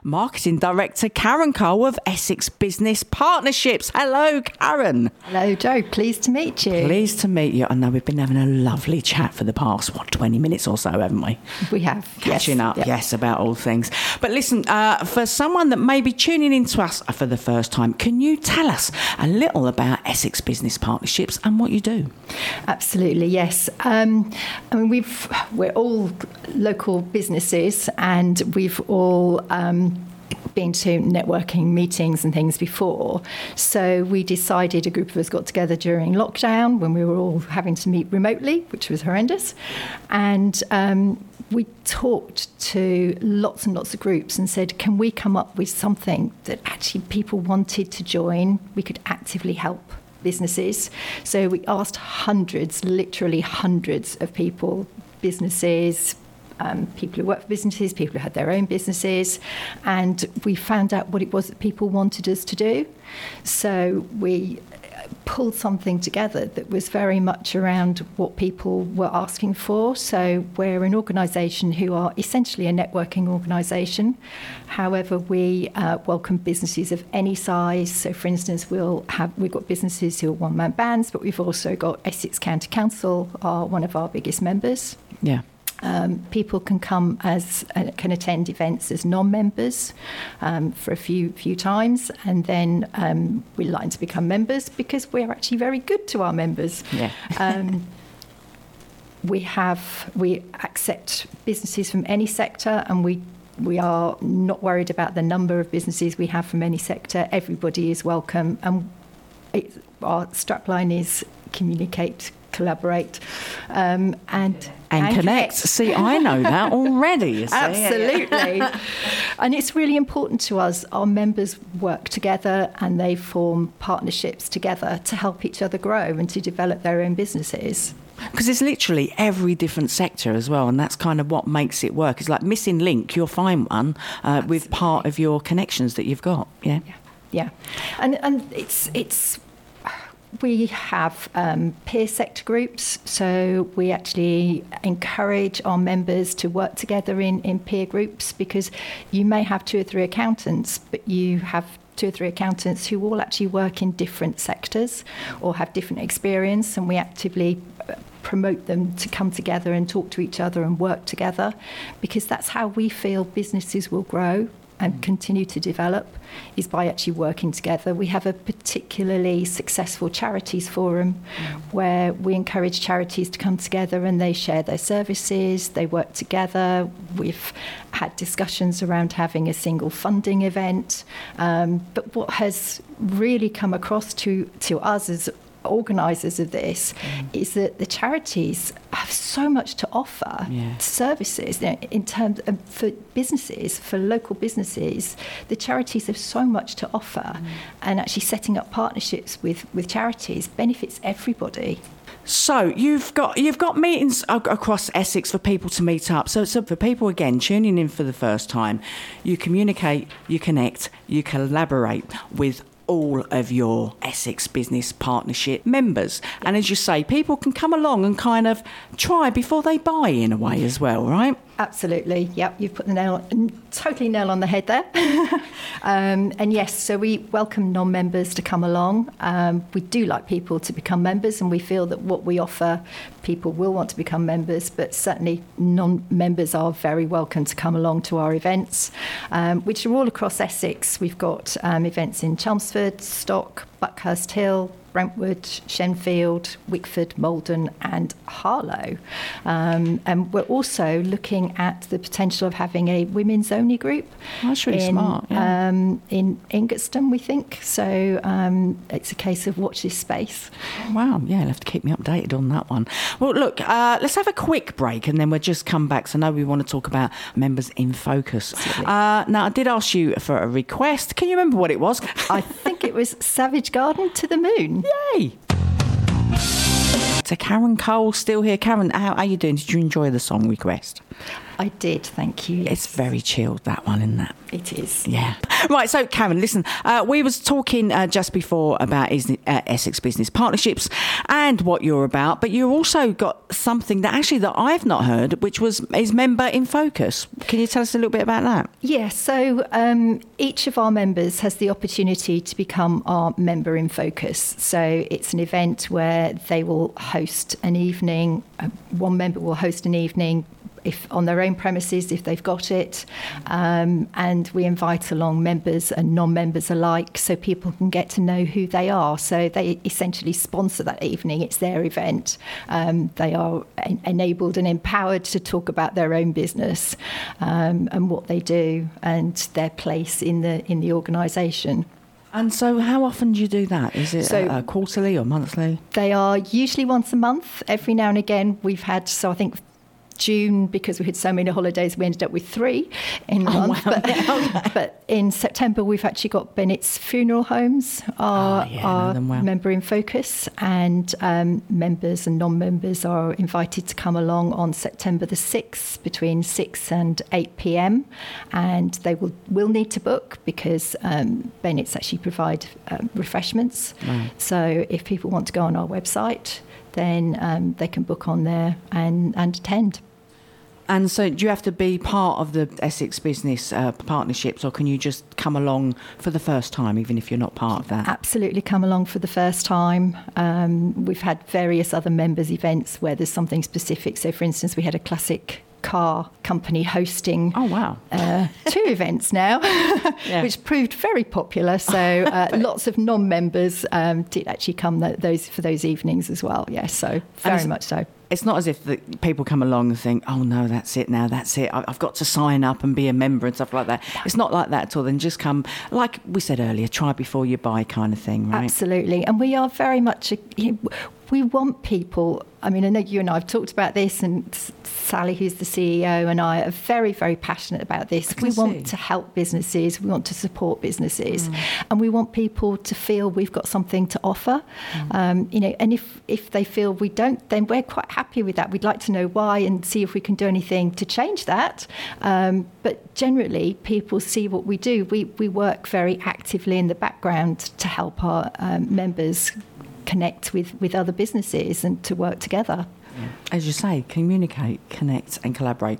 Marketing Director Karen Cole of Essex Business Partnerships. Hello, Karen. Hello, Joe. Pleased to meet you. Pleased to meet you. I know we've been having a lovely chat for the past, 20 minutes or so, haven't we? We have. Catching up, yes, about all things. But listen, for someone that may be tuning into us for the first time, can you tell us a little about Essex Business Partnerships and what you do? Absolutely, yes. I mean, we're all local businesses, and we've all been to networking meetings and things before. So we decided, a group of us got together during lockdown when we were all having to meet remotely, which was horrendous. And we talked to lots and lots of groups and said, can we come up with something that actually people wanted to join? We could actively help businesses. So we asked hundreds, literally hundreds of people, businesses, people who work for businesses, people who had their own businesses, and we found out what it was that people wanted us to do. So we pulled something together that was very much around what people were asking for. So we're an organisation who are essentially a networking organisation. However, we welcome businesses of any size. So, for instance, we've got businesses who are one-man bands, but we've also got Essex County Council, are one of our biggest members. Yeah. People can come can attend events as non-members for a few times, and then we like to become members because we're actually very good to our members. Yeah. We accept businesses from any sector, and we are not worried about the number of businesses we have from any sector. Everybody is welcome, and our strapline is communicate, collaborate, and connect. See, I know that already. You see. Absolutely. And it's really important to us. Our members work together and they form partnerships together to help each other grow and to develop their own businesses. Because it's literally every different sector as well, and that's kind of what makes it work. It's like missing link, you'll find one with part of your connections that you've got. Yeah. And it's we have peer sector groups, so we actually encourage our members to work together in peer groups, because you may have 2 or 3 accountants, but you have 2 or 3 accountants who all actually work in different sectors or have different experience, and we actively promote them to come together and talk to each other and work together, because that's how we feel businesses will grow and continue to develop, is by actually working together. We have a particularly successful charities forum where we encourage charities to come together and they share their services, they work together. We've had discussions around having a single funding event. But what has really come across to us as organisers of this is that the charities have so much to offer services, in terms of, for businesses, for local businesses. The charities have so much to offer, and actually setting up partnerships with charities benefits everybody. So you've got meetings across Essex for people to meet up. So for people, again, tuning in for the first time, you communicate, you connect, you collaborate with all of your Essex Business Partnership members. And as you say, people can come along and kind of try before they buy, in a way as well, right? Absolutely. Yep, you've put the nail on the head there. And yes, so we welcome non-members to come along. We do like people to become members, and we feel that what we offer, people will want to become members, but certainly non-members are very welcome to come along to our events, which are all across Essex. We've got events in Chelmsford, Stock, Buckhurst Hill, Brentwood, Shenfield, Wickford, Malden and Harlow. And we're also looking at the potential of having a women's only group. That's really smart. Yeah. In Ingatstone, we think. So it's a case of watch this space. Wow, yeah, you'll have to keep me updated on that one. Well, look, let's have a quick break and then we'll just come back. So I know we want to talk about members in focus. Now, I did ask you for a request. Can you remember what it was? I think it was Savage Garden to the Moon. Yay! So Karen Cole still here. Karen, how are you doing? Did you enjoy the song request? I did, thank you. It's very chilled, that one, isn't it? It is. Yeah. Right, so Karen, listen, we was talking just before about Essex Business Partnerships and what you're about, but you also got something that I've not heard, which is Member in Focus. Can you tell us a little bit about that? Yeah, so each of our members has the opportunity to become our Member in Focus. So it's an event where they will host an evening, one member will host an evening if on their own premises, if they've got it, and we invite along members and non-members alike so people can get to know who they are. So they essentially sponsor that evening. It's their event. They are enabled and empowered to talk about their own business and what they do and their place in the organisation. And so how often do you do that? Is it quarterly or monthly? They are usually once a month. Every now and again we've had, so I think June, because we had so many holidays, we ended up with 3 in a month. Wow. But in September, we've actually got Bennett's Funeral Homes, our Member in Focus, and members and non-members are invited to come along on September the 6th between 6 and 8 p.m. And they will need to book because Bennett's actually provide refreshments. Right. So if people want to go on our website, then they can book on there and attend. And so do you have to be part of the Essex Business Partnerships, or can you just come along for the first time, even if you're not part of that? Absolutely come along for the first time. We've had various other members' events where there's something specific. So, for instance, we had a classic car company hosting 2 events now, which proved very popular. So lots of non-members did actually come for those evenings as well. Yes, so very much so. It's not as if the people come along and think, oh, no, that's it now, that's it. I've got to sign up and be a member and stuff like that. It's not like that at all. Then just come, like we said earlier, try before you buy kind of thing, right? Absolutely. And we are very much, we want people, I mean, I know you and I have talked about this, and Sally, who's the CEO, and I are very, very passionate about this. We want to help businesses. We want to support businesses. And we want people to feel we've got something to offer. And if they feel we don't, then we're quite happy with that. We'd like to know why and see if we can do anything to change that. But generally, people see what we do. We work very actively in the background to help our members connect with other businesses and to work together. As you say, communicate, connect and collaborate.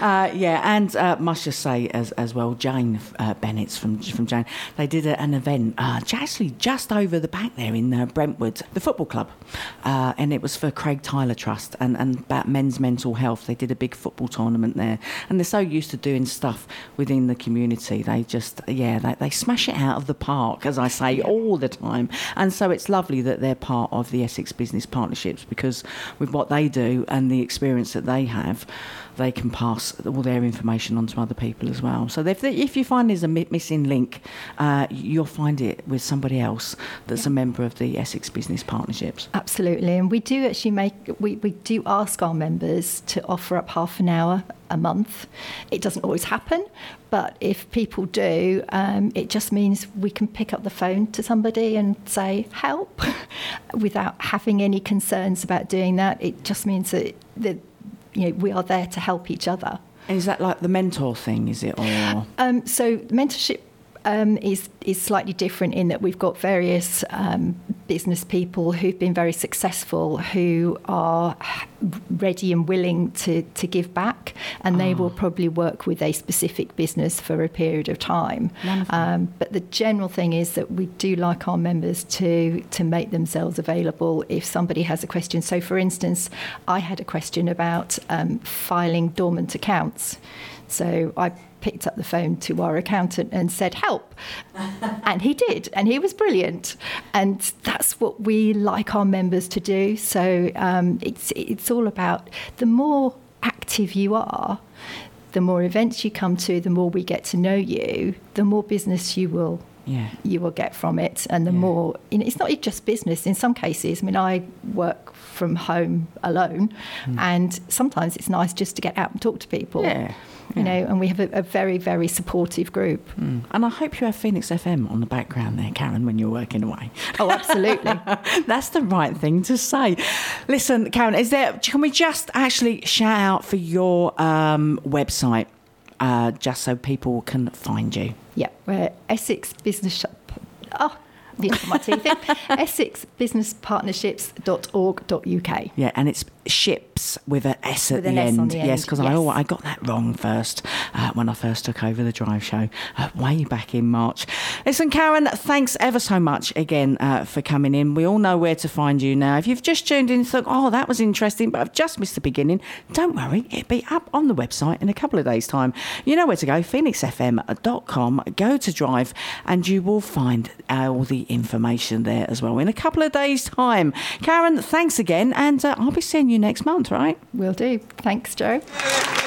And must just say as well, Jane Bennett's from Jane, they did an event actually just over the back there in Brentwood, the football club, and it was for Craig Tyler Trust and about men's mental health. They did a big football tournament there, and they're so used to doing stuff within the community. They just, they smash it out of the park, as I say, all the time. And so it's lovely that they're part of the Essex Business Partnerships, because with what they do and the experience that they have, they can pass all their information on to other people as well. So if you find there's a missing link, you'll find it with somebody else that's a member of the Essex Business Partnerships. Absolutely. And we do actually we do ask our members to offer up half an hour a month. It doesn't always happen, but if people do, it just means we can pick up the phone to somebody and say, help, without having any concerns about doing that. It just means that we are there to help each other. And is that like the mentor thing, is it? Or so mentorship is slightly different in that we've got various business people who've been very successful, who are ready and willing to give back, and they will probably work with a specific business for a period of time. But the general thing is that we do like our members to make themselves available if somebody has a question. So, for instance, I had a question about filing dormant accounts. So I picked up the phone to our accountant and said, help. And he did. And he was brilliant. And that's what we like our members to do. So it's all about the more active you are, the more events you come to, the more we get to know you, the more business you will get from it. And the more, it's not just business. In some cases, I mean, I work from home alone, and sometimes it's nice just to get out and talk to people. you know, and we have a very, very supportive group. And I hope you have Phoenix FM on the background there, Karen, when you're working away. Oh, absolutely. That's the right thing to say. Listen, Karen, can we just actually shout out for your website, just so people can find you? Yeah, we're Essex Business Shop. Oh, my teeth in. EssexBusinessPartnerships.org.uk. Yeah, and it's ships with an S at With the an S end. on the end, Yes, because yes. I got that wrong first when I first took over the drive show way back in March. Listen, Karen, thanks ever so much again for coming in. We all know where to find you now. If you've just tuned in and thought, oh, that was interesting, but I've just missed the beginning, don't worry, it'll be up on the website in a couple of days' time. You know where to go, phoenixfm.com. Go to Drive and you will find all the information there as well in a couple of days' time. Karen, thanks again, and I'll be seeing you next month, right? Will do. Thanks, Joe.